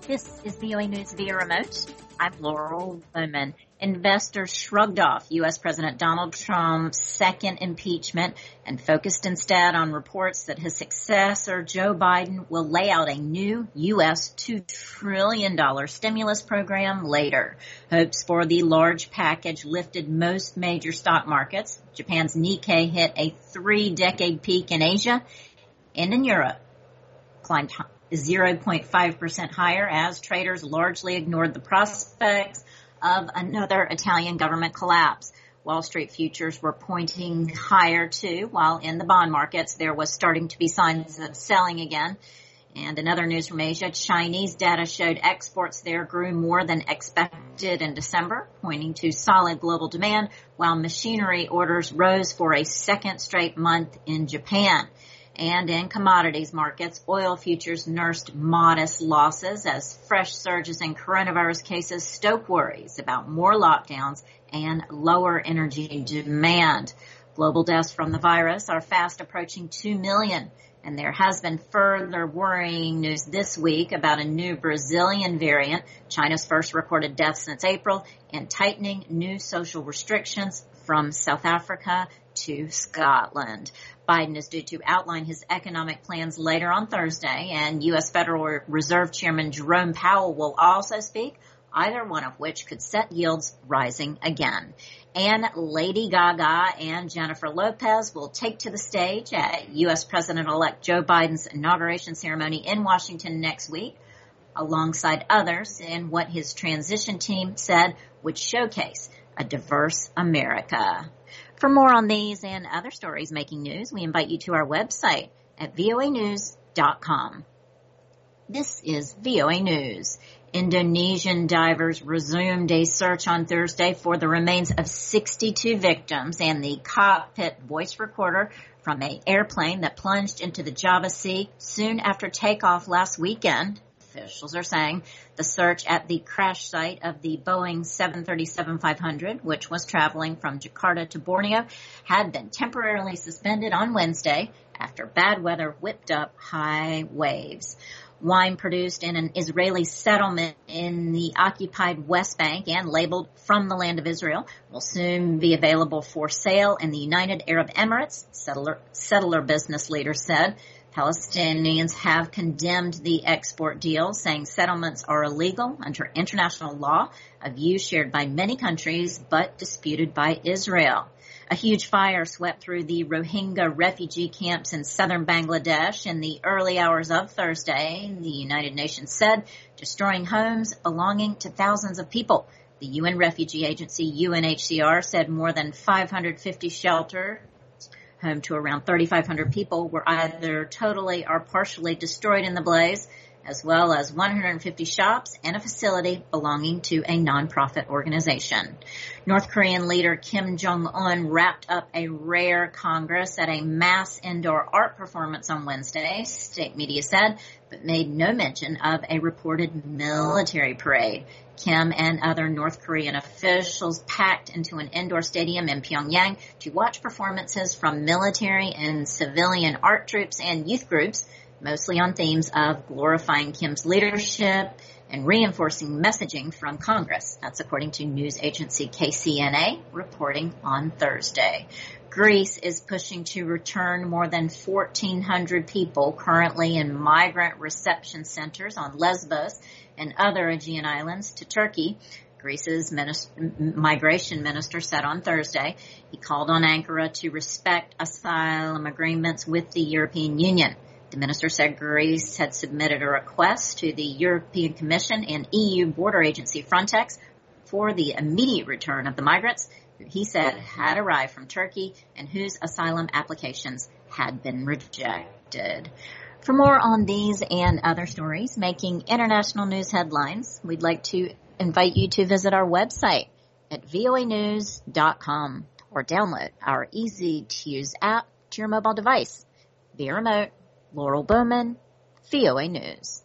This is VOA News via remote. I'm Laurel Bowman. Investors shrugged off U.S. President Donald Trump's second impeachment and focused instead on reports that his successor, Joe Biden, will lay out a new U.S. $2 trillion stimulus program later. Hopes for the large package lifted most major stock markets. Japan's Nikkei hit a 3-decade peak in Asia and in Europe, climbed 0.5% higher as traders largely ignored the prospects of another Italian government collapse. Wall Street futures were pointing higher too, while in the bond markets there was starting to be signs of selling again. And in other news from Asia, Chinese data showed exports there grew more than expected in December, pointing to solid global demand, while machinery orders rose for a second straight month in Japan. And in commodities markets, oil futures nursed modest losses as fresh surges in coronavirus cases stoke worries about more lockdowns and lower energy demand. Global deaths from the virus are fast approaching 2 million. And there has been further worrying news this week about a new Brazilian variant, China's first recorded death since April, and tightening new social restrictions from South Africa to Scotland. Biden is due to outline his economic plans later on Thursday, and U.S. Federal Reserve Chairman Jerome Powell will also speak, either one of which could set yields rising again. And Lady Gaga and Jennifer Lopez will take to the stage at U.S. President-elect Joe Biden's inauguration ceremony in Washington next week, alongside others in what his transition team said would showcase a diverse America. For more on these and other stories making news, we invite you to our website at voanews.com. This is VOA News. Indonesian divers resumed a search on Thursday for the remains of 62 victims and the cockpit voice recorder from an airplane that plunged into the Java Sea soon after takeoff last weekend. Officials are saying the search at the crash site of the Boeing 737-500, which was traveling from Jakarta to Borneo, had been temporarily suspended on Wednesday after bad weather whipped up high waves. Wine produced in an Israeli settlement in the occupied West Bank and labeled from the land of Israel will soon be available for sale in the United Arab Emirates, settler business leaders said. Palestinians have condemned the export deal, saying settlements are illegal under international law, a view shared by many countries but disputed by Israel. A huge fire swept through the Rohingya refugee camps in southern Bangladesh in the early hours of Thursday, the United Nations said, destroying homes belonging to thousands of people. The UN refugee agency UNHCR said more than 550 shelters, home to around 3,500 people, were either totally or partially destroyed in the blaze, as well as 150 shops and a facility belonging to a nonprofit organization. North Korean leader Kim Jong-un wrapped up a rare Congress at a mass indoor art performance on Wednesday, state media said, but made no mention of a reported military parade. Kim and other North Korean officials packed into an indoor stadium in Pyongyang to watch performances from military and civilian art troops and youth groups, mostly on themes of glorifying Kim's leadership and reinforcing messaging from Congress. That's according to news agency KCNA reporting on Thursday. Greece is pushing to return more than 1,400 people currently in migrant reception centers on Lesbos and other Aegean islands to Turkey. Greece's migration minister said on Thursday he called on Ankara to respect asylum agreements with the European Union. The minister said Greece had submitted a request to the European Commission and EU border agency Frontex for the immediate return of the migrants who he said had arrived from Turkey and whose asylum applications had been rejected. For more on these and other stories making international news headlines, we'd like to invite you to visit our website at voanews.com or download our easy-to-use app to your mobile device. Via remote, Laurel Bowman, VOA News.